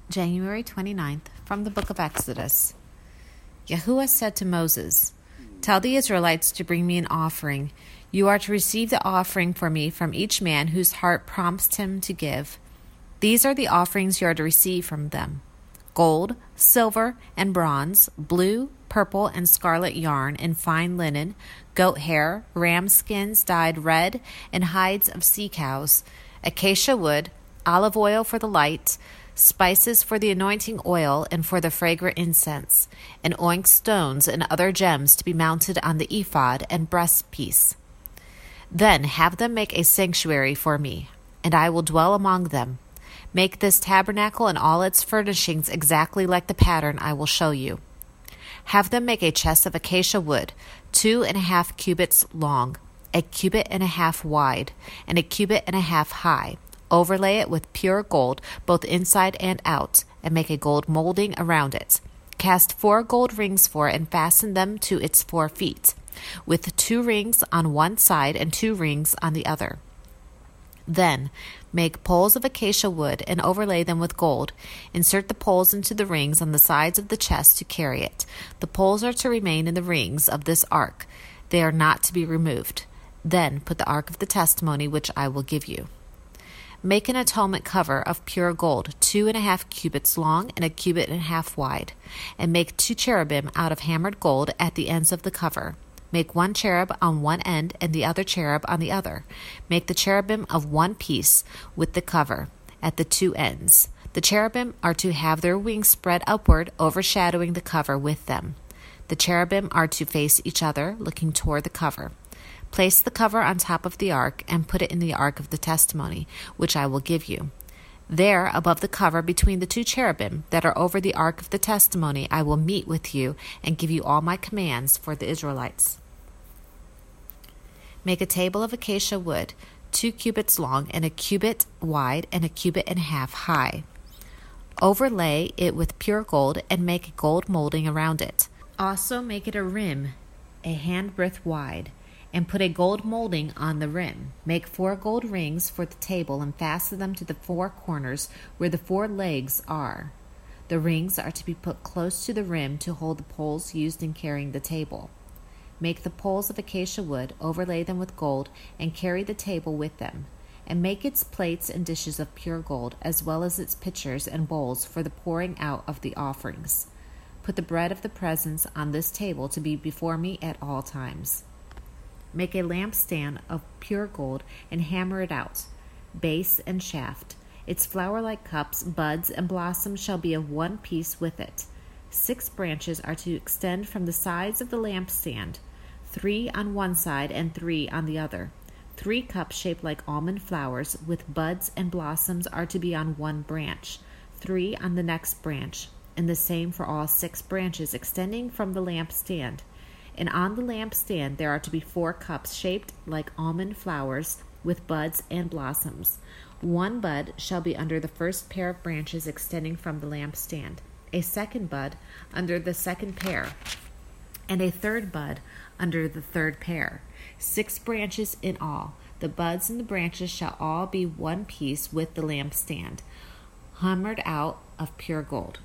January 29th, from the book of Exodus. Yahuwah said to Moses, "Tell the Israelites to bring me an offering. You are to receive the offering for me from each man whose heart prompts him to give. These are the offerings you are to receive from them: gold, silver, and bronze, blue, purple, and scarlet yarn and fine linen, goat hair, ram skins dyed red, and hides of sea cows, acacia wood, olive oil for the light, spices for the anointing oil and for the fragrant incense, and onyx stones and other gems to be mounted on the ephod and breastpiece. Then have them make a sanctuary for me, and I will dwell among them. Make this tabernacle and all its furnishings exactly like the pattern I will show you. Have them make a chest of acacia wood, 2.5 cubits long, 1.5 cubits wide, and 1.5 cubits high. Overlay it with pure gold, both inside and out, and make a gold molding around it. Cast 4 gold rings for it and fasten them to its 4 feet, with 2 rings on one side and 2 rings on the other. Then make poles of acacia wood and overlay them with gold. Insert the poles into the rings on the sides of the chest to carry it. The poles are to remain in the rings of this ark. They are not to be removed. Then put the ark of the testimony which I will give you. Make an atonement cover of pure gold, 2.5 cubits long and 1.5 cubits wide, and make 2 cherubim out of hammered gold at the ends of the cover. Make 1 cherub on one end and the other cherub on the other. Make the cherubim of one piece with the cover at the 2 ends. The cherubim are to have their wings spread upward, overshadowing the cover with them. The cherubim are to face each other, looking toward the cover. Place the cover on top of the ark and put it in the ark of the testimony, which I will give you. There, above the cover, between the 2 cherubim that are over the ark of the testimony, I will meet with you and give you all my commands for the Israelites. Make a table of acacia wood, 2 cubits long and 1 cubit wide and 1.5 cubits high. Overlay it with pure gold and make a gold molding around it. Also make it a rim, a handbreadth wide, and put a gold molding on the rim. Make 4 gold rings for the table and fasten them to the 4 corners where the 4 legs are. The rings are to be put close to the rim to hold the poles used in carrying the table. Make the poles of acacia wood, overlay them with gold, and carry the table with them. And make its plates and dishes of pure gold, as well as its pitchers and bowls for the pouring out of the offerings. Put the bread of the presence on this table to be before me at all times. Make a lampstand of pure gold and hammer it out, base and shaft. Its flower-like cups, buds, and blossoms shall be of one piece with it. 6 branches are to extend from the sides of the lampstand, 3 on one side and 3 on the other. 3 cups shaped like almond flowers with buds and blossoms are to be on one branch, 3 on the next branch, and the same for all 6 branches extending from the lampstand. And on the lampstand there are to be 4 cups shaped like almond flowers with buds and blossoms. 1 bud shall be under the first pair of branches extending from the lampstand, a 2nd bud under the 2nd pair, and a 3rd bud under the 3rd pair. 6 branches in all. The buds and the branches shall all be one piece with the lampstand, hammered out of pure gold.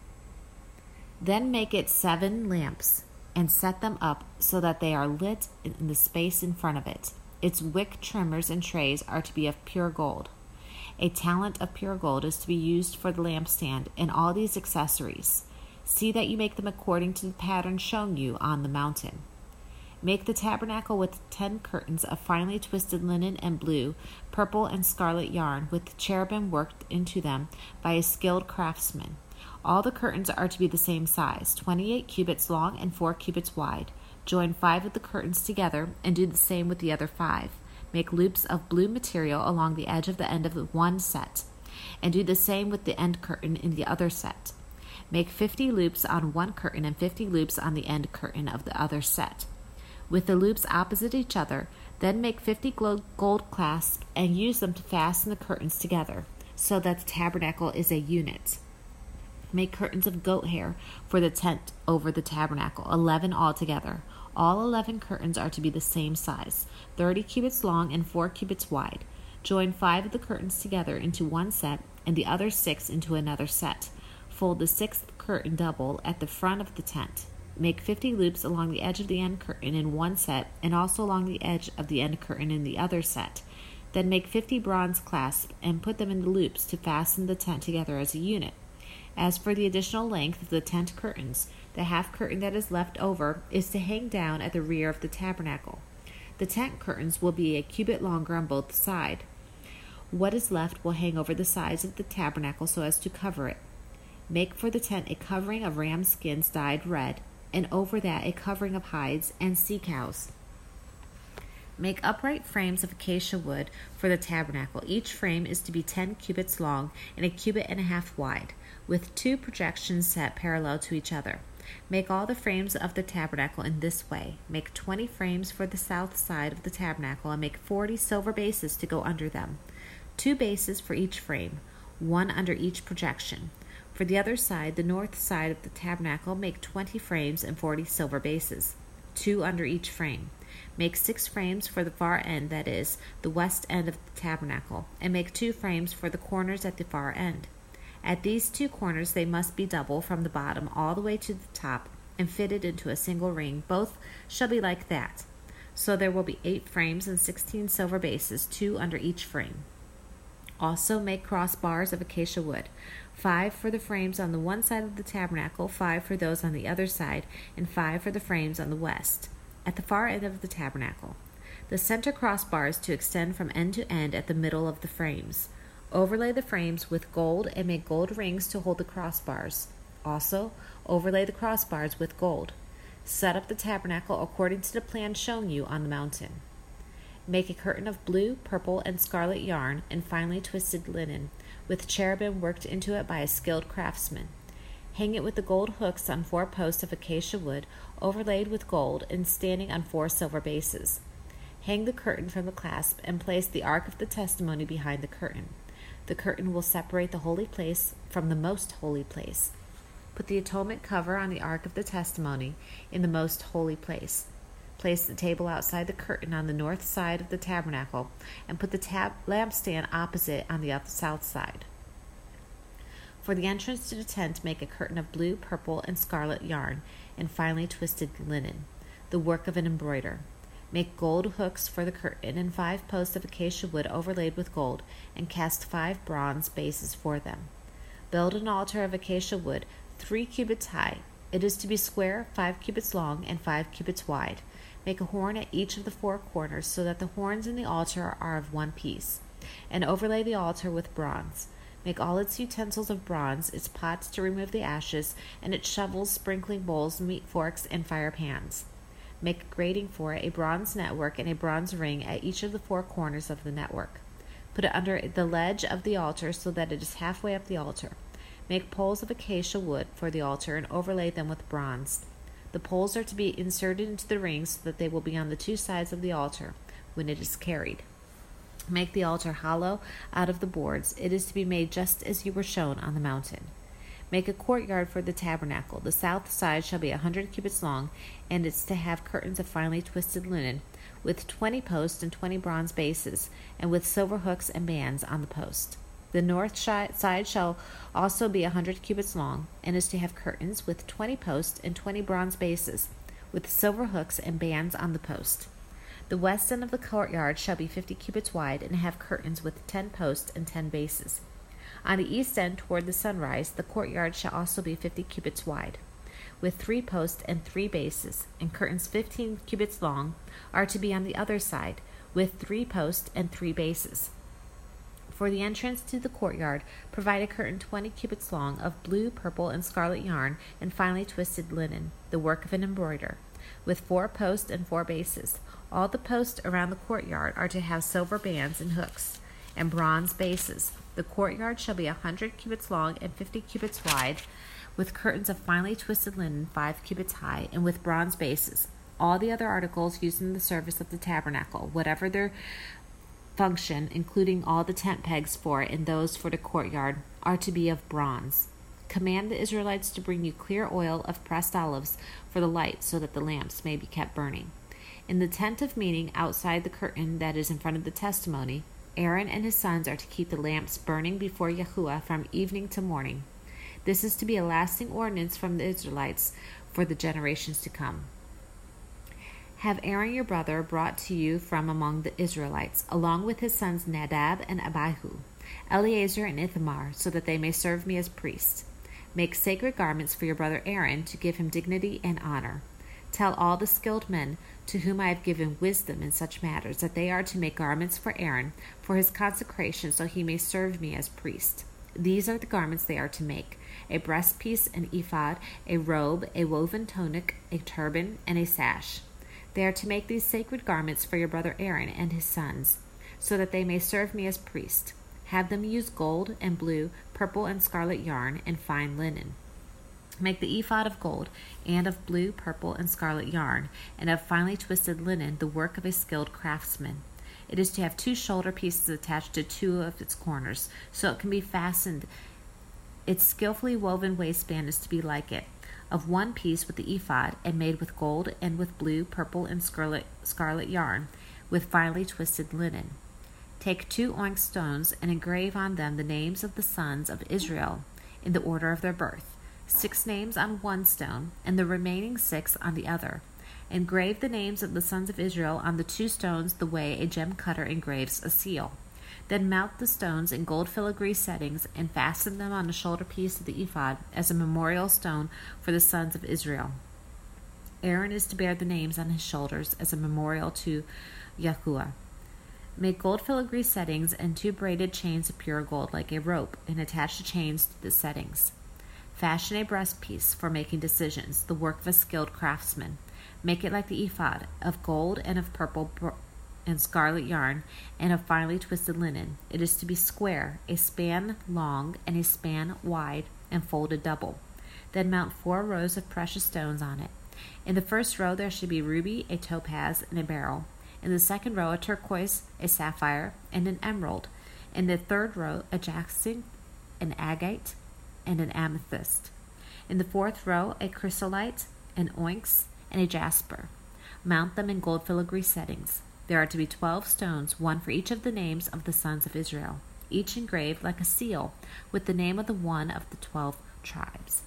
Then make it 7 lamps, and set them up so that they are lit in the space in front of it. Its wick trimmers and trays are to be of pure gold. A talent of pure gold is to be used for the lampstand and all these accessories. See that you make them according to the pattern shown you on the mountain. Make the tabernacle with 10 curtains of finely twisted linen and blue, purple, and scarlet yarn, with cherubim worked into them by a skilled craftsman. All the curtains are to be the same size, 28 cubits long and 4 cubits wide. Join 5 of the curtains together and do the same with the other 5. Make loops of blue material along the edge of the end of the one set, and do the same with the end curtain in the other set. Make 50 loops on one curtain and 50 loops on the end curtain of the other set, with the loops opposite each other. Then make 50 gold clasps and use them to fasten the curtains together, so that the tabernacle is a unit. Make curtains of goat hair for the tent over the tabernacle, 11 altogether. All 11 curtains are to be the same size, 30 cubits long and 4 cubits wide. Join 5 of the curtains together into one set and the other 6 into another set. Fold the 6th curtain double at the front of the tent. Make 50 loops along the edge of the end curtain in one set and also along the edge of the end curtain in the other set. Then make 50 bronze clasps and put them in the loops to fasten the tent together as a unit. As for the additional length of the tent curtains, the half curtain that is left over is to hang down at the rear of the tabernacle. The tent curtains will be a cubit longer on both sides. What is left will hang over the sides of the tabernacle so as to cover it. Make for the tent a covering of ram skins dyed red, and over that a covering of hides and sea cows. Make upright frames of acacia wood for the tabernacle. Each frame is to be 10 cubits long and a cubit and a half wide, with 2 projections set parallel to each other. Make all the frames of the tabernacle in this way. Make 20 frames for the south side of the tabernacle and make 40 silver bases to go under them. 2 bases for each frame, 1 under each projection. For the other side, the north side of the tabernacle, make 20 frames and 40 silver bases, 2 under each frame. Make 6 frames for the far end, that is, the west end of the tabernacle, and make 2 frames for the corners at the far end. At these 2 corners they must be double from the bottom all the way to the top and fitted into a single ring. Both shall be like that. So there will be 8 frames and 16 silver bases, 2 under each frame. Also make crossbars of acacia wood, 5 for the frames on the one side of the tabernacle, 5 for those on the other side, and 5 for the frames on the west, at the far end of the tabernacle. The center crossbars to extend from end to end at the middle of the frames. Overlay the frames with gold and make gold rings to hold the crossbars. Also, overlay the crossbars with gold. Set up the tabernacle according to the plan shown you on the mountain. Make a curtain of blue, purple, and scarlet yarn and finely twisted linen, with cherubim worked into it by a skilled craftsman. Hang it with the gold hooks on 4 posts of acacia wood, overlaid with gold and standing on 4 silver bases. Hang the curtain from the clasp and place the ark of the testimony behind the curtain. The curtain will separate the holy place from the most holy place. Put the atonement cover on the ark of the testimony in the most holy place. Place the table outside the curtain on the north side of the tabernacle, and put the lampstand opposite on the south side. For the entrance to the tent, make a curtain of blue, purple, and scarlet yarn, and finely twisted linen, the work of an embroider. Make gold hooks for the curtain, and 5 posts of acacia wood overlaid with gold, and cast 5 bronze bases for them. Build an altar of acacia wood, 3 cubits high. It is to be square, 5 cubits long, and 5 cubits wide. Make a horn at each of the 4 corners, so that the horns in the altar are of one piece, and overlay the altar with bronze. Make all its utensils of bronze, its pots to remove the ashes, and its shovels, sprinkling bowls, meat forks, and fire pans. Make a grating for it, a bronze network, and a bronze ring at each of the 4 corners of the network. Put it under the ledge of the altar so that it is halfway up the altar. Make poles of acacia wood for the altar and overlay them with bronze. The poles are to be inserted into the rings so that they will be on the 2 sides of the altar when it is carried. Make the altar hollow out of the boards. It is to be made just as you were shown on the mountain. Make a courtyard for the tabernacle. The south side shall be 100 cubits long, and it's to have curtains of finely twisted linen, with 20 posts and 20 bronze bases, and with silver hooks and bands on the post. The north side shall also be 100 cubits long, and is to have curtains with 20 posts and 20 bronze bases, with silver hooks and bands on the post. The west end of the courtyard shall be 50 cubits wide, and have curtains with 10 posts and 10 bases. On the east end toward the sunrise, the courtyard shall also be 50 cubits wide, with 3 posts and 3 bases, and curtains 15 cubits long are to be on the other side, with 3 posts and 3 bases. For the entrance to the courtyard, provide a curtain 20 cubits long of blue, purple, and scarlet yarn and finely twisted linen, the work of an embroider, with 4 posts and 4 bases. All the posts around the courtyard are to have silver bands and hooks, and bronze bases. The courtyard shall be 100 cubits long and 50 cubits wide, with curtains of finely twisted linen 5 cubits high, and with bronze bases. All the other articles used in the service of the tabernacle, whatever their function, including all the tent pegs for it and those for the courtyard, are to be of bronze. Command the Israelites to bring you clear oil of pressed olives for the light, so that the lamps may be kept burning. In the tent of meeting outside the curtain that is in front of the testimony, Aaron and his sons are to keep the lamps burning before Yahuwah from evening to morning. This is to be a lasting ordinance from the Israelites for the generations to come. Have Aaron your brother brought to you from among the Israelites, along with his sons Nadab and Abihu, Eleazar and Ithamar, so that they may serve me as priests. Make sacred garments for your brother Aaron to give him dignity and honor. Tell all the skilled men to whom I have given wisdom in such matters that they are to make garments for Aaron for his consecration, so he may serve me as priest. These are the garments they are to make: a breastpiece, an ephod, a robe, a woven tunic, a turban, and a sash. They are to make these sacred garments for your brother Aaron and his sons, so that they may serve me as priest. Have them use gold and blue, purple and scarlet yarn, and fine linen. Make the ephod of gold, and of blue, purple, and scarlet yarn, and of finely twisted linen, the work of a skilled craftsman. It is to have 2 shoulder pieces attached to 2 of its corners, so it can be fastened. Its skillfully woven waistband is to be like it, of 1 piece with the ephod, and made with gold and with blue, purple, and scarlet yarn, with finely twisted linen. Take 2 onyx stones and engrave on them the names of the sons of Israel in the order of their birth, 6 names on 1 stone, and the remaining 6 on the other. Engrave the names of the sons of Israel on the 2 stones the way a gem cutter engraves a seal. Then mount the stones in gold filigree settings and fasten them on the shoulder piece of the ephod as a memorial stone for the sons of Israel. Aaron is to bear the names on his shoulders as a memorial to Yahuwah. Make gold filigree settings and 2 braided chains of pure gold like a rope, and attach the chains to the settings. Fashion a breastpiece for making decisions, the work of a skilled craftsman. Make it like the ephod, of gold and of purple and scarlet yarn, and of finely twisted linen. It is to be square, a span long and a span wide, and folded double. Then mount 4 rows of precious stones on it. In the first row there should be a ruby, a topaz, and a beryl. In the second row a turquoise, a sapphire, and an emerald. In the third row a jacinth, an agate, and an amethyst. In the fourth row a chrysolite, an onyx, and a jasper. Mount them in gold filigree settings. There are to be 12 stones, 1 for each of the names of the sons of Israel, each engraved like a seal, with the name of the one of the 12 tribes.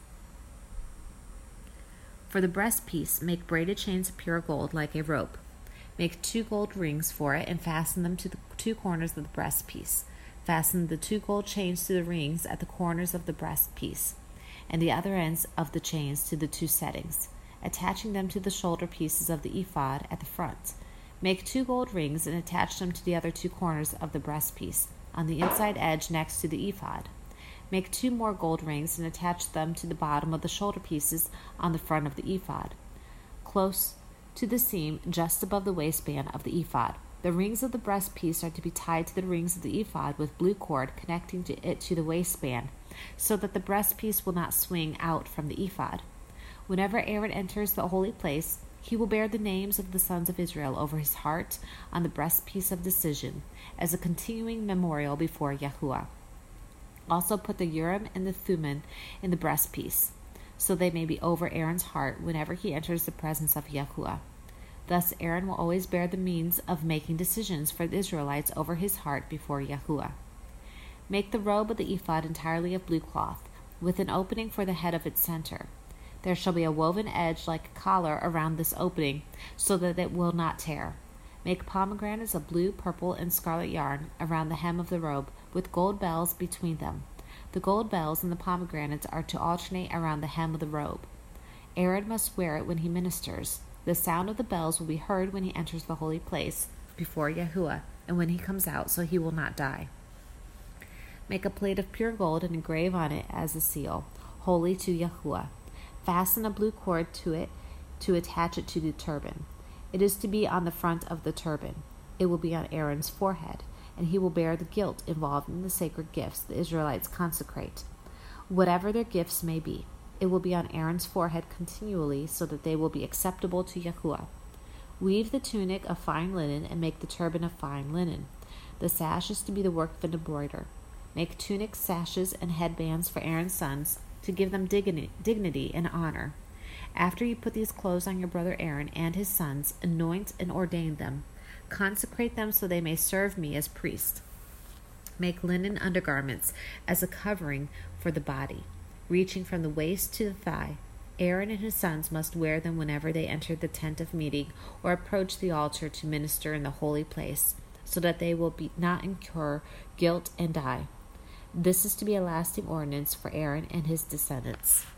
For the breastpiece, make braided chains of pure gold like a rope. Make 2 gold rings for it and fasten them to the 2 corners of the breastpiece. Fasten the 2 gold chains to the rings at the corners of the breastpiece, and the other ends of the chains to the 2 settings, attaching them to the shoulder pieces of the ephod at the front. Make 2 gold rings and attach them to the other 2 corners of the breastpiece, on the inside edge next to the ephod. Make 2 more gold rings and attach them to the bottom of the shoulder pieces on the front of the ephod, close to the seam just above the waistband of the ephod. The rings of the breastpiece are to be tied to the rings of the ephod with blue cord connecting it to the waistband, so that the breastpiece will not swing out from the ephod. Whenever Aaron enters the holy place, he will bear the names of the sons of Israel over his heart on the breastpiece of decision, as a continuing memorial before Yahuwah. Also put the Urim and the Thummim in the breastpiece, so they may be over Aaron's heart whenever he enters the presence of Yahuwah. Thus Aaron will always bear the means of making decisions for the Israelites over his heart before Yahuwah. Make the robe of the ephod entirely of blue cloth, with an opening for the head of its center. There shall be a woven edge like a collar around this opening, so that it will not tear. Make pomegranates of blue, purple, and scarlet yarn around the hem of the robe, with gold bells between them. The gold bells and the pomegranates are to alternate around the hem of the robe. Aaron must wear it when he ministers. The sound of the bells will be heard when he enters the holy place before Yahuwah, and when he comes out, so he will not die. Make a plate of pure gold and engrave on it as a seal, holy to Yahuwah. Fasten a blue cord to it to attach it to the turban. It is to be on the front of the turban. It will be on Aaron's forehead, and he will bear the guilt involved in the sacred gifts the Israelites consecrate, whatever their gifts may be. It will be on Aaron's forehead continually, so that they will be acceptable to Yahuwah. Weave the tunic of fine linen and make the turban of fine linen. The sash is to be the work of an embroider. Make tunics, sashes, and headbands for Aaron's sons, to give them dignity and honor. After you put these clothes on your brother Aaron and his sons, anoint and ordain them. Consecrate them so they may serve me as priests. Make linen undergarments as a covering for the body, reaching from the waist to the thigh. Aaron and his sons must wear them whenever they enter the tent of meeting or approach the altar to minister in the holy place, so that they will not incur guilt and die. This is to be a lasting ordinance for Aaron and his descendants.